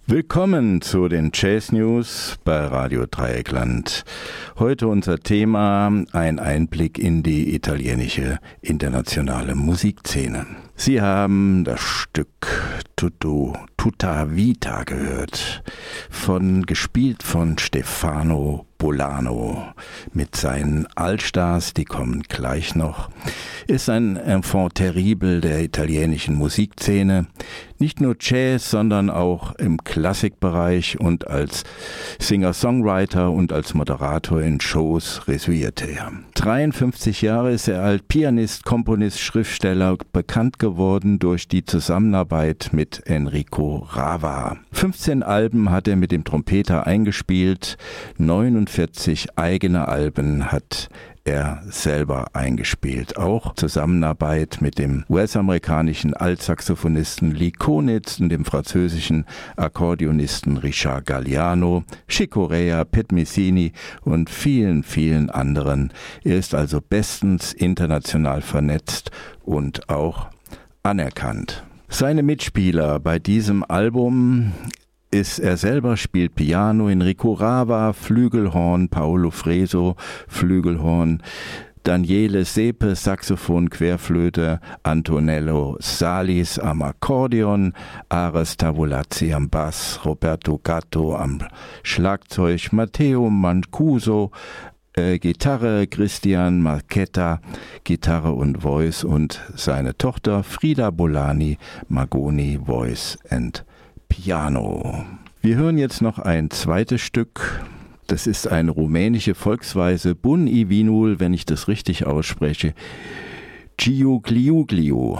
Willkommen zu den Jazz News bei Radio Dreieckland. Heute unser Thema: ein Einblick in die italienische internationale Musikszene. Sie haben das Stück Tutta Vita gehört, gespielt von Stefano Bolano mit seinen Allstars, die kommen gleich noch. Ist ein Enfant terrible der italienischen Musikszene, nicht nur Jazz, sondern auch im Klassikbereich, und als Singer-Songwriter und als Moderator in Shows resümierte er. 53 Jahre ist er als Pianist, Komponist, Schriftsteller bekannt geworden durch die Zusammenarbeit mit Enrico Rava. 15 Alben hat er mit dem Trompeter eingespielt, 49 eigene Alben hat er selber eingespielt. Auch Zusammenarbeit mit dem US-amerikanischen Altsaxophonisten Lee Konitz und dem französischen Akkordeonisten Richard Galliano, Chick Corea, Pat Messini und vielen, vielen anderen. Er ist also bestens international vernetzt und auch anerkannt. Seine Mitspieler bei diesem Album ist er selber, spielt Piano, Enrico Rava, Flügelhorn, Paolo Freso, Flügelhorn, Daniele Sepe, Saxophon, Querflöte, Antonello Salis am Akkordeon, Ares Tavolazzi am Bass, Roberto Gatto am Schlagzeug, Matteo Mancuso, Gitarre, Christian Marchetta, Gitarre und Voice, und seine Tochter Frida Bolani, Magoni, Voice and Piano. Wir hören jetzt noch ein zweites Stück. Das ist eine rumänische Volksweise, Bun I Vinul, wenn ich das richtig ausspreche, Giugliugliu.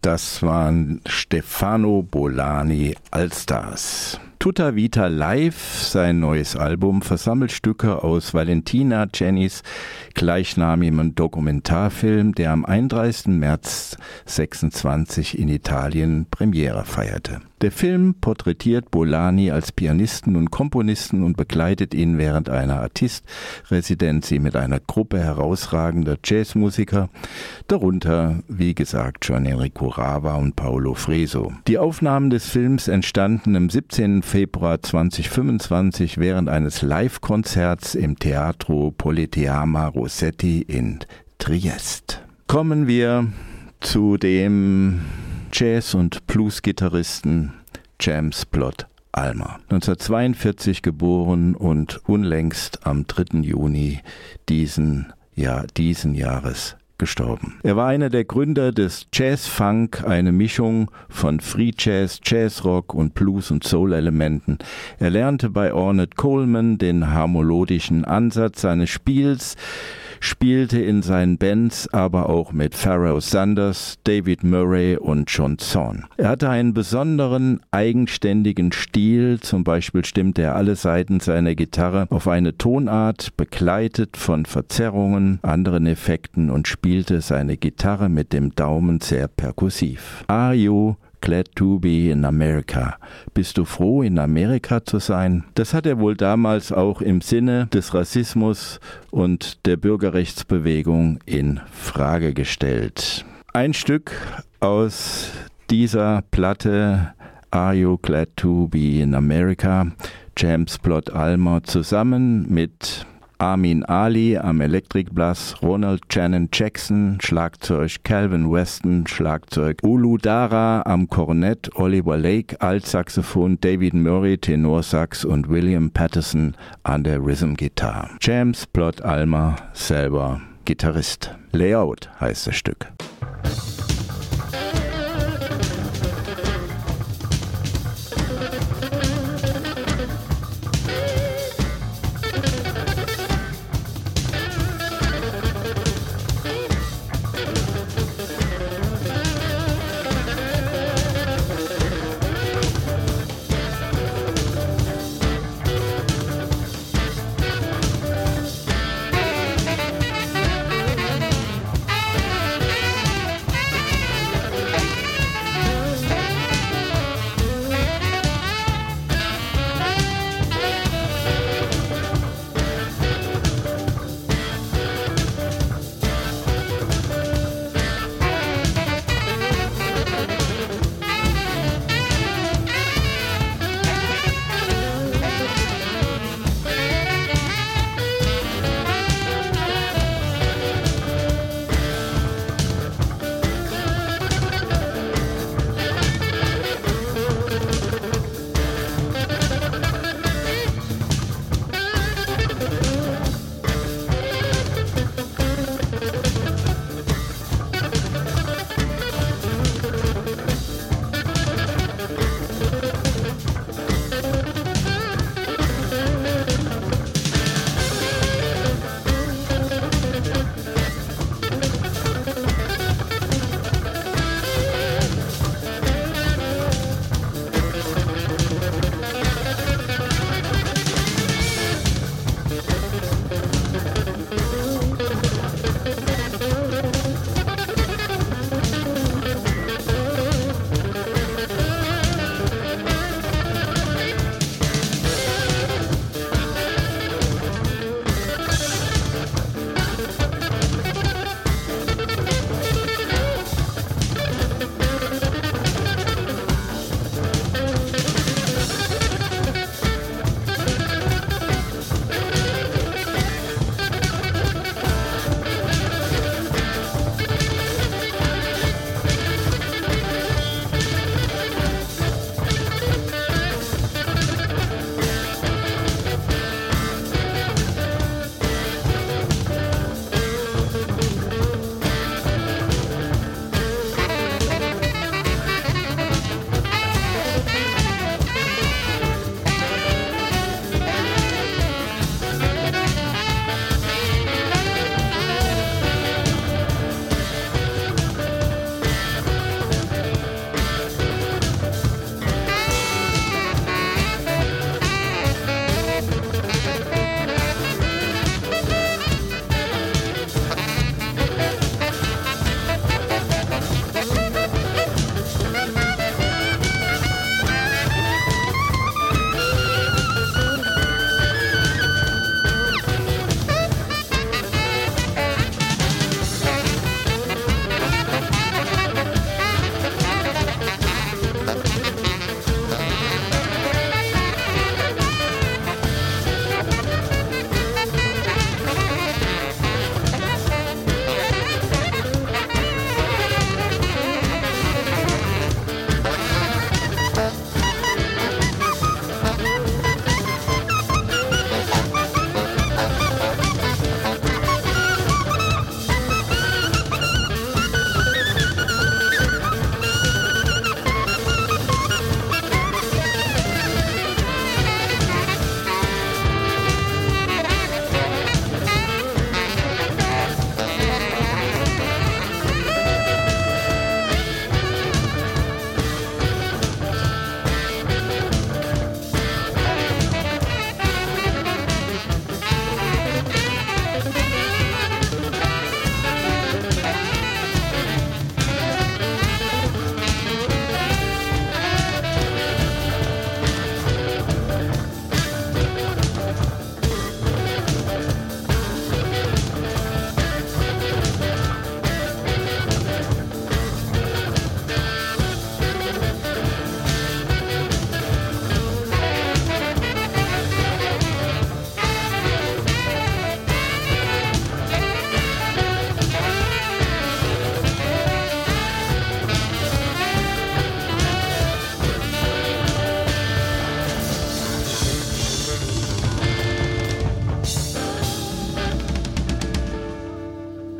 Das waren Stefano Bolani Allstars. Tutta Vita Live, sein neues Album, versammelt Stücke aus Valentina Cennys gleichnamigem Dokumentarfilm, der am 31. März 26 in Italien Premiere feierte. Der Film porträtiert Bolani als Pianisten und Komponisten und begleitet ihn während einer Artistresidenz mit einer Gruppe herausragender Jazzmusiker, darunter, wie gesagt, Gian Enrico Rava und Paolo Freso. Die Aufnahmen des Films entstanden am 17. Februar 2025 während eines Live-Konzerts im Teatro Politeama Rossetti in Triest. Kommen wir zu dem Jazz- und Blues-Gitarristen James Plott Almer. 1942 geboren und unlängst am 3. Juni diesen Jahres gestorben. Er war einer der Gründer des Jazz-Funk, eine Mischung von Free Jazz, Jazzrock und Blues- und Soul-Elementen. Er lernte bei Ornette Coleman den harmonischen Ansatz seines Spiels, spielte in seinen Bands aber auch mit Pharoah Sanders, David Murray und John Zorn. Er hatte einen besonderen, eigenständigen Stil, zum Beispiel stimmte er alle Saiten seiner Gitarre auf eine Tonart, begleitet von Verzerrungen, anderen Effekten und spielte seine Gitarre mit dem Daumen sehr perkussiv. Are you glad to be in America? Bist du froh, in Amerika zu sein? Das hat er wohl damals auch im Sinne des Rassismus und der Bürgerrechtsbewegung in Frage gestellt. Ein Stück aus dieser Platte, Are You Glad to Be in America? James Plott Almer zusammen mit Armin Ali am Elektrikbass, Ronald Shannon Jackson, Schlagzeug, Calvin Weston, Schlagzeug, Ulu Dara am Kornett, Oliver Lake, Altsaxophon, David Murray, Tenorsax und William Patterson an der Rhythm-Gitarre. James Plott Almer, selber Gitarrist. Layout heißt das Stück.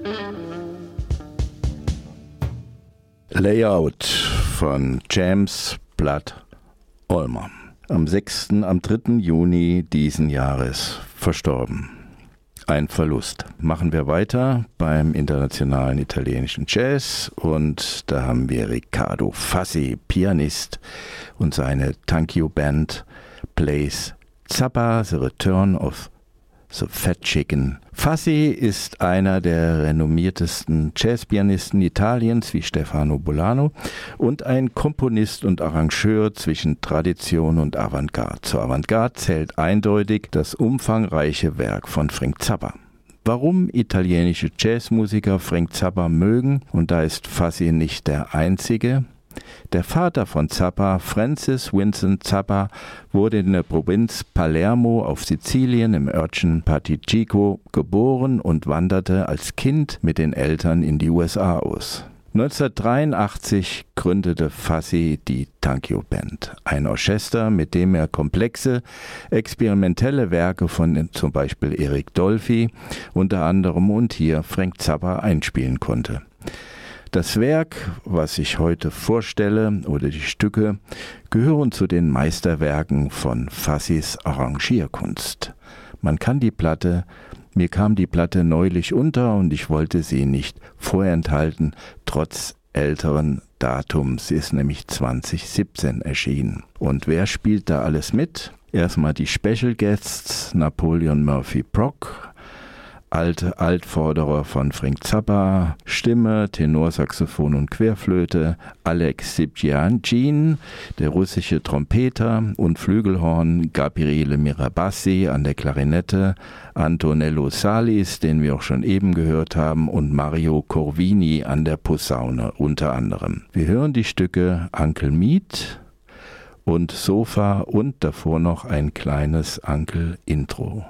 Layout von James Blood Ulmer. Am 3. Juni diesen Jahres verstorben. Ein Verlust. Machen wir weiter beim internationalen italienischen Jazz und da haben wir Riccardo Fassi, Pianist, und seine Thank You Band plays Zappa, The Return of the Fat Chicken. Fassi ist einer der renommiertesten Jazzpianisten Italiens wie Stefano Bolano und ein Komponist und Arrangeur zwischen Tradition und Avantgarde. Zur Avantgarde zählt eindeutig das umfangreiche Werk von Frank Zappa. Warum italienische Jazzmusiker Frank Zappa mögen, und da ist Fassi nicht der Einzige. Der Vater von Zappa, Francis Vincent Zappa, wurde in der Provinz Palermo auf Sizilien im Örtchen Particico geboren und wanderte als Kind mit den Eltern in die USA aus. 1983 gründete Fassi die Thank You Band, ein Orchester, mit dem er komplexe, experimentelle Werke von zum Beispiel Eric Dolphy unter anderem und hier Frank Zappa einspielen konnte. Das Werk, was ich heute vorstelle, oder die Stücke, gehören zu den Meisterwerken von Fassis Arrangierkunst. Mir kam die Platte neulich unter und ich wollte sie nicht vorenthalten, trotz älteren Datums. Sie ist nämlich 2017 erschienen. Und wer spielt da alles mit? Erstmal die Special Guests, Napoleon Murphy Prock, Altvorderer von Frank Zappa, Stimme, Tenorsaxophon und Querflöte, Alex Sibjian, der russische Trompeter und Flügelhorn, Gabriele Mirabassi an der Klarinette, Antonello Salis, den wir auch schon eben gehört haben, und Mario Corvini an der Posaune unter anderem. Wir hören die Stücke Uncle Meat und Sofa und davor noch ein kleines Uncle Intro.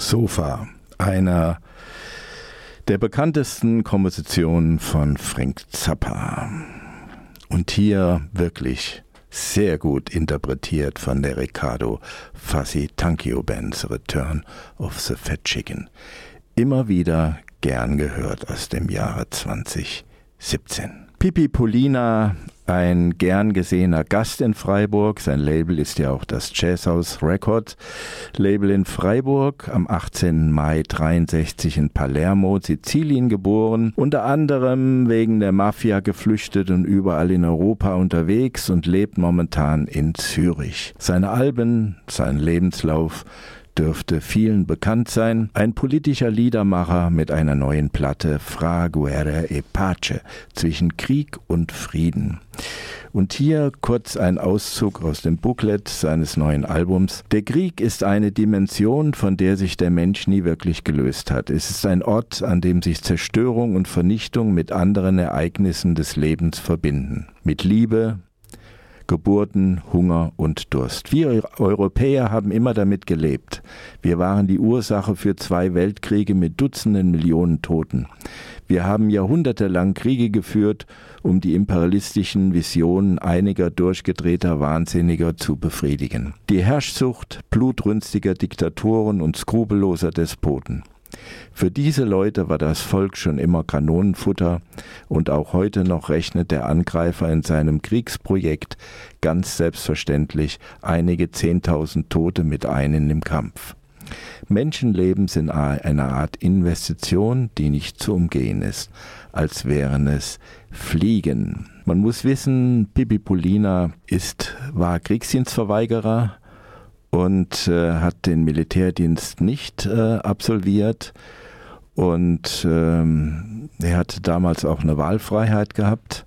Sofa, einer der bekanntesten Kompositionen von Frank Zappa. Und hier wirklich sehr gut interpretiert von der Riccardo Fassi Tankio Band's Return of the Fat Chicken. Immer wieder gern gehört aus dem Jahre 2017. Pippi Polina, ein gern gesehener Gast in Freiburg. Sein Label ist ja auch das Jazzhaus Record Label in Freiburg. Am 18. Mai 1963 in Palermo, Sizilien geboren. Unter anderem wegen der Mafia geflüchtet und überall in Europa unterwegs und lebt momentan in Zürich. Seine Alben, sein Lebenslauf dürfte vielen bekannt sein. Ein politischer Liedermacher mit einer neuen Platte, Fra Guerra e Pace, zwischen Krieg und Frieden. Und hier kurz ein Auszug aus dem Booklet seines neuen Albums. Der Krieg ist eine Dimension, von der sich der Mensch nie wirklich gelöst hat. Es ist ein Ort, an dem sich Zerstörung und Vernichtung mit anderen Ereignissen des Lebens verbinden. Mit Liebe, Geburten, Hunger und Durst. Wir Europäer haben immer damit gelebt. Wir waren die Ursache für 2 Weltkriege mit Dutzenden Millionen Toten. Wir haben jahrhundertelang Kriege geführt, um die imperialistischen Visionen einiger durchgedrehter Wahnsinniger zu befriedigen. Die Herrschsucht blutrünstiger Diktatoren und skrupelloser Despoten. Für diese Leute war das Volk schon immer Kanonenfutter und auch heute noch rechnet der Angreifer in seinem Kriegsprojekt ganz selbstverständlich einige 10.000 Tote mit ein im Kampf. Menschenleben sind eine Art Investition, die nicht zu umgehen ist, als wären es Fliegen. Man muss wissen, Pippi Polina war Kriegsdienstverweigerer und hat den Militärdienst nicht absolviert. Und er hatte damals auch eine Wahlfreiheit gehabt.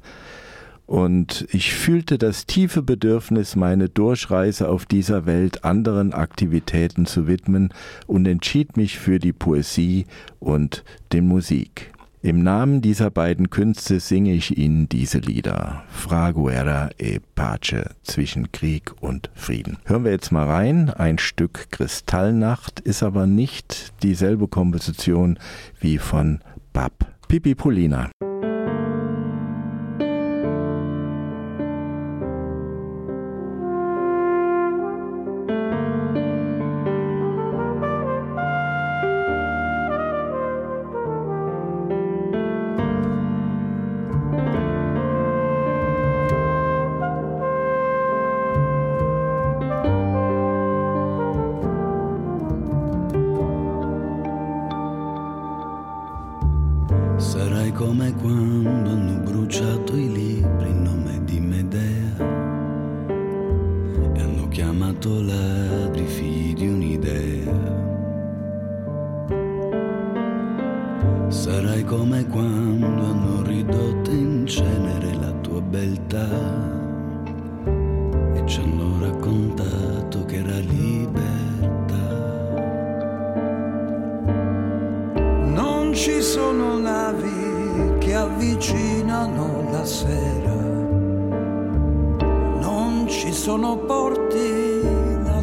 Und ich fühlte das tiefe Bedürfnis, meine Durchreise auf dieser Welt anderen Aktivitäten zu widmen und entschied mich für die Poesie und die Musik. Im Namen dieser beiden Künste singe ich Ihnen diese Lieder. Fra Guerra e Pace, zwischen Krieg und Frieden. Hören wir jetzt mal rein. Ein Stück Kristallnacht ist aber nicht dieselbe Komposition wie von Bab. Pippi Polina. Sarai come quando hanno bruciato i libri in nome di Medea e hanno chiamato ladri figli di un'idea. Sarai come quando hanno ridotto in cenere la tua beltà e ci hanno raccontato che era libertà. Non ci sono navi che avvicinano la sera, non ci sono porti da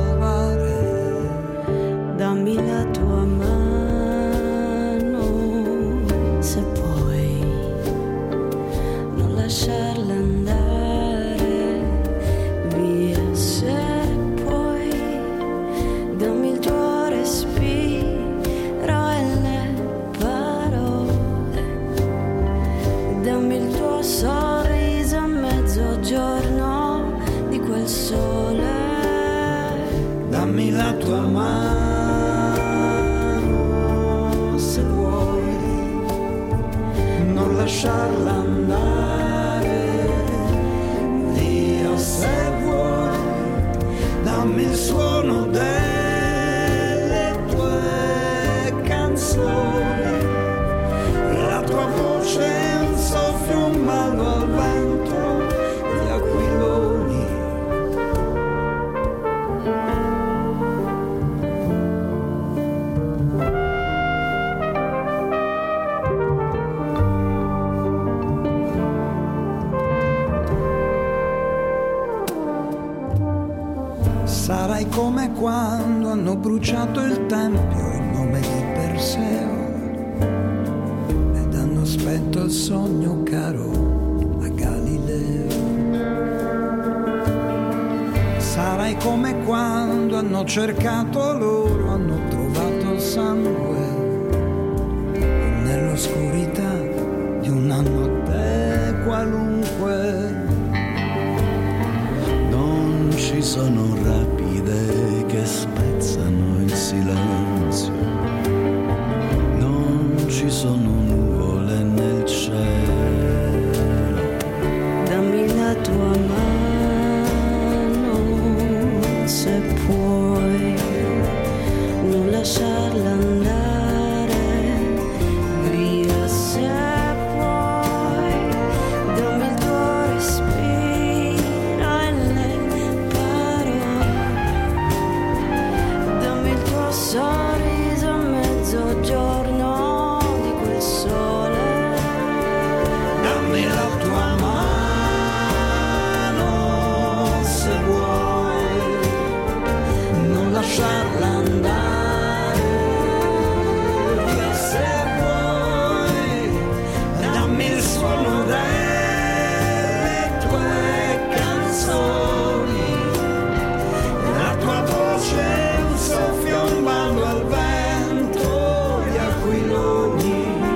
salvare. Dammi la tua mano, se puoi, non lasciarla andare via, se puoi, dammi il tuo respiro e le parole, dammi il tuo sorriso a mezzogiorno di quel sole. Dammi la tua mano, se vuoi, non lasciarla andare via, se vuoi, dammi il suono delle tue canzoni, la tua voce è un soffio, un ballo al vento, gli aquiloni Sarai come quando hanno bruciato il tempio in nome di Perseo ed hanno spento il sogno caro a Galileo. Sarai come quando hanno cercato loro, hanno trovato il sangue nell'oscurità di una notte qualunque. Non ci sono rapide che spezzano il silenzio, non ci sono nuvole nel cielo. Dammi la tua mano, se puoi, non lasciarla andare via, se puoi. Dammi il tuo respiro e le parole, dammi il tuo sorriso a mezzogiorno di quel sole. Dammi la tua mano, se vuoi, non lasciarla andare via, se vuoi. Dammi il suono delle tue canzoni, la tua voce è un soffio, un ballo al vento, gli aquiloni.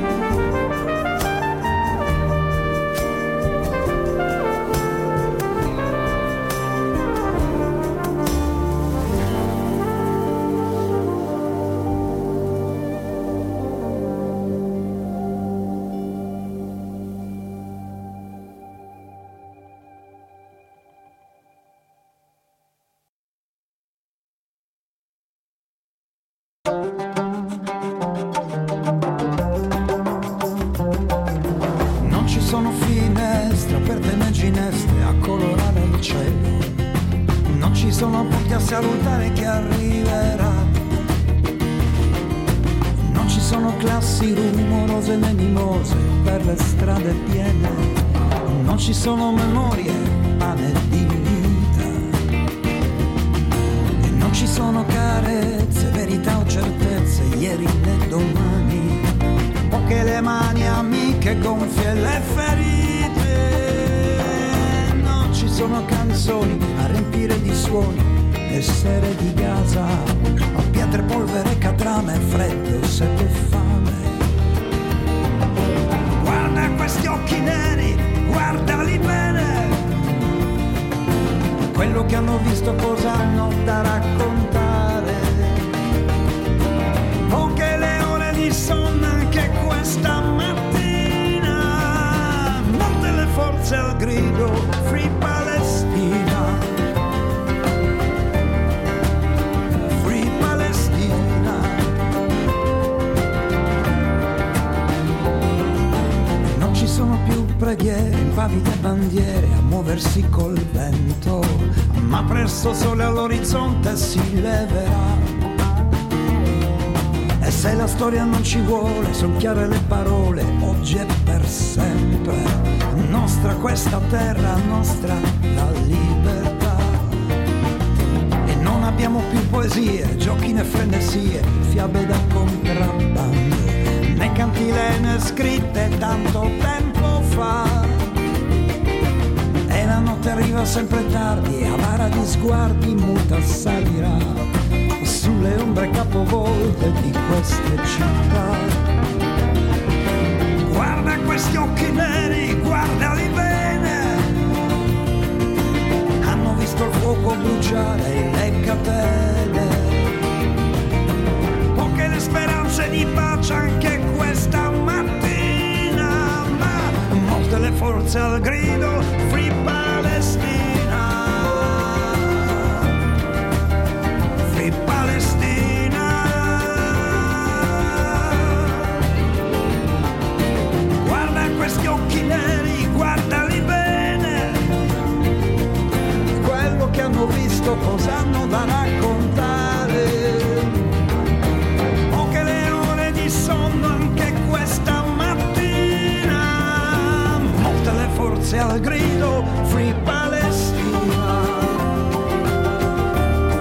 Non ci sono finestre aperte né ginestre a colorare il cielo, non ci sono porti a salutare chi arriverà, non ci sono classi rumorose né mimose per le strade piene, non ci sono memorie, pane e dignità, e non ci sono carezze, verità o certezze, ieri né domani. Poche le mani amiche gonfie le ferite, non ci sono canzoni a riempire di suoni le sere di Gaza, a pietre, polvere, catrame, freddo, sete e fame. Guarda questi occhi neri, guardali bene, quello che hanno visto cosa hanno da raccontare. Poche le ore di sonno anche questa mattina, molte le forze al grido Free Palestina, Free Palestina. Non ci sono più preghiere, impavide bandiere a muoversi col vento, ma presto sole all'orizzonte si leverà. E se la storia non ci vuole, son chiare le parole, oggi e per sempre. Nostra questa terra, nostra la libertà. E non abbiamo più poesie, giochi né frenesie, fiabe da contrabbando, né cantilene scritte tanto tempo fa. E la notte arriva sempre tardi, avara di sguardi, muta salirà sulle ombre capovolte di queste città. Guarda questi occhi neri, guardali bene, hanno visto il fuoco bruciare le catene. Poche le speranze di pace anche questa mattina, ma molte le forze al grido Free Palestina. Palestina, guarda questi occhi neri, guardali bene, quello che hanno visto cosa hanno da raccontare. Poche le ore di sonno anche questa mattina, molte le forze al grido Free Palestina.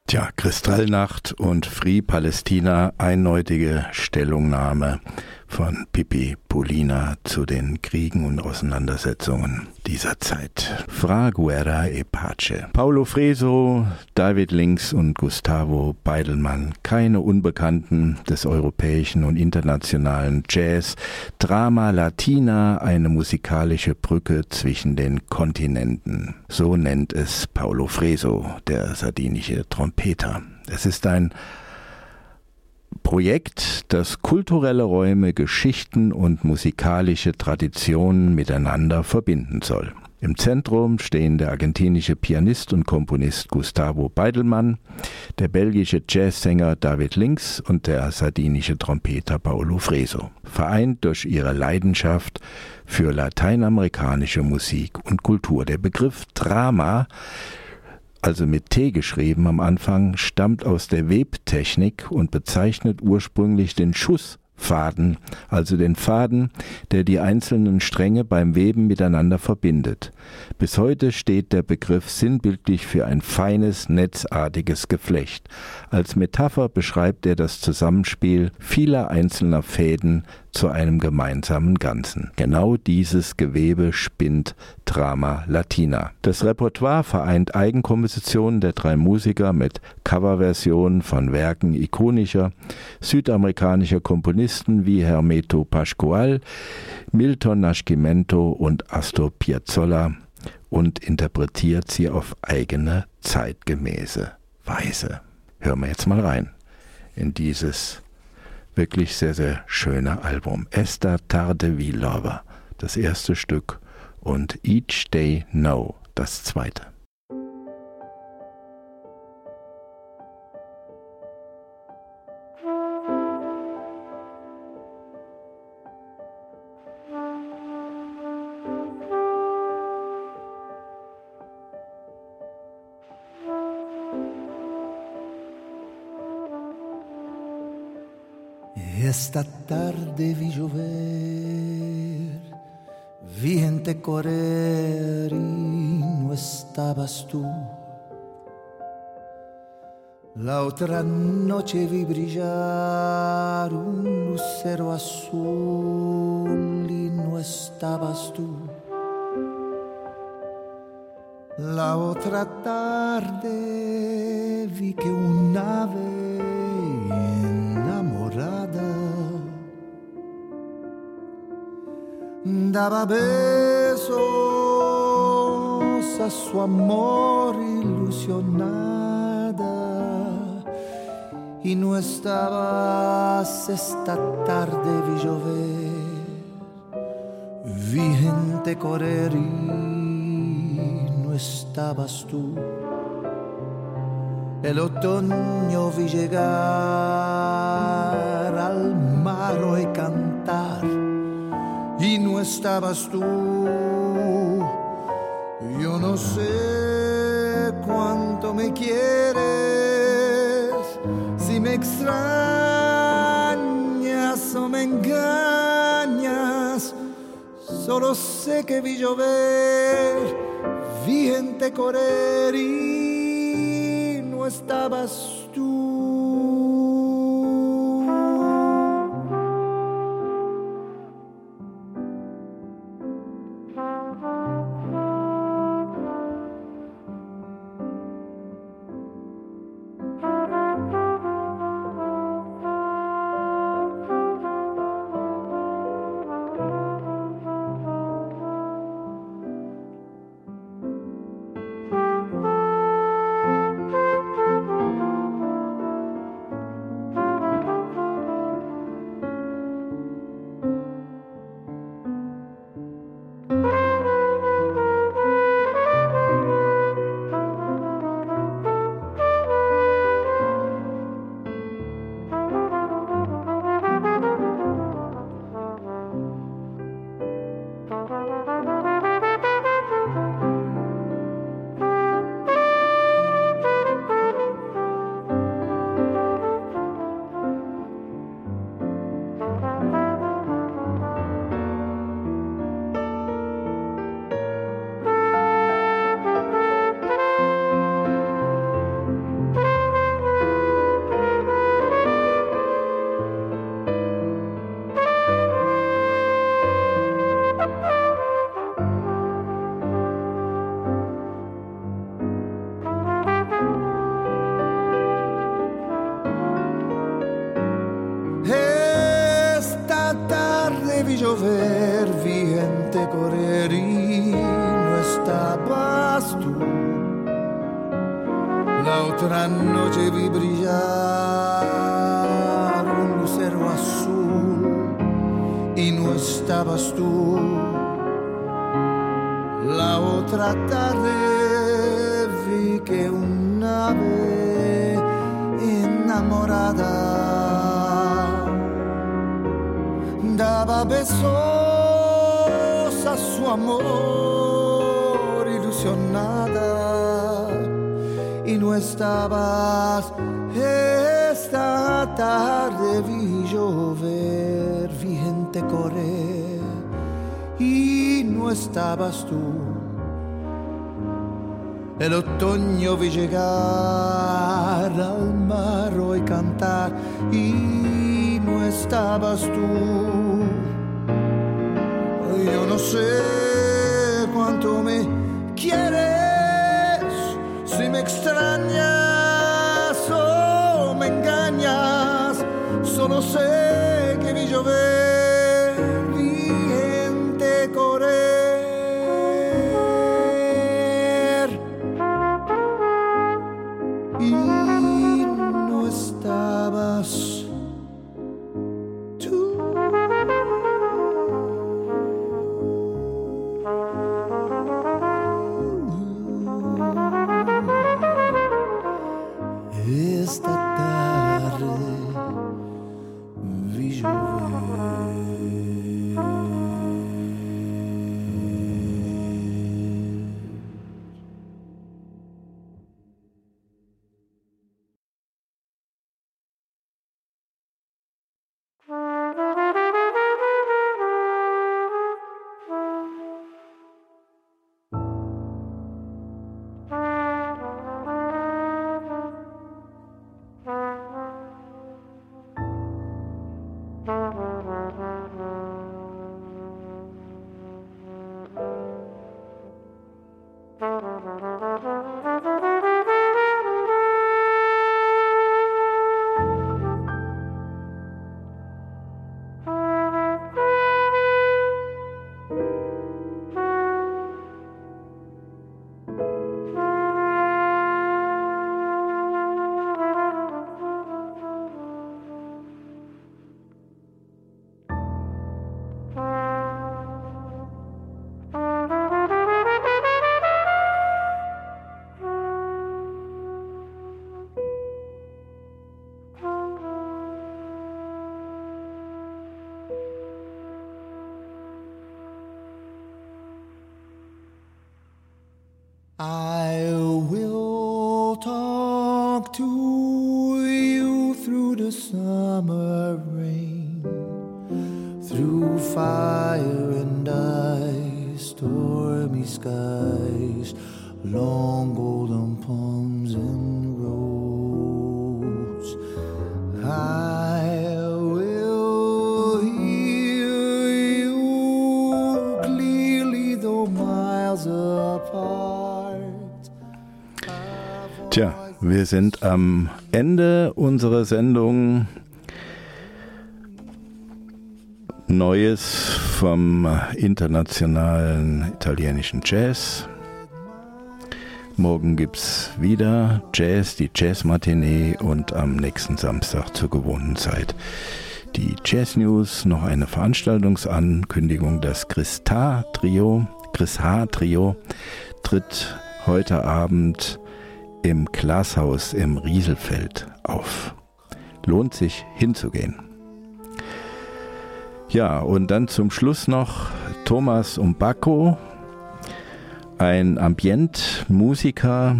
Tja, Kristallnacht und Free Palästina, eindeutige Stellungnahme von Pippi Pullina zu den Kriegen und Auseinandersetzungen dieser Zeit. Fra Guerra e Pace. Paulo Freso, David Links und Gustavo Beidelmann, keine Unbekannten des europäischen und internationalen Jazz. Drama Latina, eine musikalische Brücke zwischen den Kontinenten. So nennt es Paulo Freso, der sardinische Trompeter. Es ist ein Projekt, das kulturelle Räume, Geschichten und musikalische Traditionen miteinander verbinden soll. Im Zentrum stehen der argentinische Pianist und Komponist Gustavo Beidelmann, der belgische Jazzsänger David Links und der sardinische Trompeter Paulo Freso, vereint durch ihre Leidenschaft für lateinamerikanische Musik und Kultur. Der Begriff Drama, also mit T geschrieben am Anfang, stammt aus der Webtechnik und bezeichnet ursprünglich den Schussfaden, also den Faden, der die einzelnen Stränge beim Weben miteinander verbindet. Bis heute steht der Begriff sinnbildlich für ein feines, netzartiges Geflecht. Als Metapher beschreibt er das Zusammenspiel vieler einzelner Fäden zu einem gemeinsamen Ganzen. Genau dieses Gewebe spinnt Drama Latina. Das Repertoire vereint Eigenkompositionen der drei Musiker mit Coverversionen von Werken ikonischer südamerikanischer Komponisten wie Hermeto Pascoal, Milton Nascimento und Astor Piazzolla und interpretiert sie auf eigene zeitgemäße Weise. Hören wir jetzt mal rein in dieses wirklich sehr, sehr schöne Album. Esta Tarde Vi Lover, das erste Stück, und Each Day No, das zweite. Esta tarde vi llover, vi gente correr y no estabas tú. La otra noche vi brillar un lucero azul y no estabas tú. La otra tarde vi que un ave enamorada daba besos a su amor ilusionada y no estabas. Esta tarde vi llover, vi gente correr y no estabas tú. El otoño vi llegar al mar y cantar y no estabas tú. Yo no sé cuánto me quieres, si me extrañas o me engañas. Solo sé que vi llover, vi gente correr y no estabas tú. llover, vi gente correr y no estabas tú. La otra noche vi brillar un lucero azul y no estabas tú. La otra tarde vi que una ave enamorada daba besos a su amor ilusionada y no estabas. Esta tarde vi llover, vi gente correr y no estabas tú. El otoño vi llegar al mar y cantar y no estabas tú. Yo no sé cuánto me quieres, si me extrañas o me engañas. Solo sé que vi llover, vi gente correr y no estabas tú. Esta tarde vi llover. I will talk to you through the summer rain, through fire and ice, stormy skies, long golden palms and roads. I will hear you clearly, though miles apart. Tja, wir sind am Ende unserer Sendung. Neues vom internationalen italienischen Jazz. Morgen gibt's wieder Jazz, die Jazz-Matinee und am nächsten Samstag zur gewohnten Zeit die Jazz News. Noch eine Veranstaltungsankündigung. Das Chris H-Trio tritt heute Abend im Glashaus im Rieselfeld auf. Lohnt sich hinzugehen. Ja, und dann zum Schluss noch Thomas Umbacco, ein Ambient-Musiker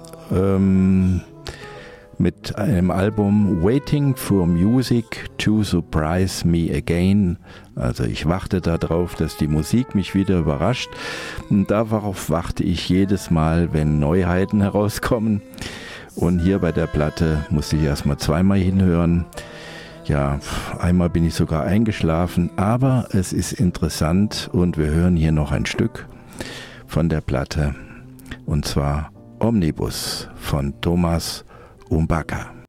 mit einem Album Waiting for Music to Surprise Me Again. Also ich warte darauf, dass die Musik mich wieder überrascht. Und darauf warte ich jedes Mal, wenn Neuheiten herauskommen. Und hier bei der Platte musste ich erstmal zweimal hinhören. Ja, einmal bin ich sogar eingeschlafen, aber es ist interessant und wir hören hier noch ein Stück von der Platte. Und zwar Omnibus von Thomas Umbacco.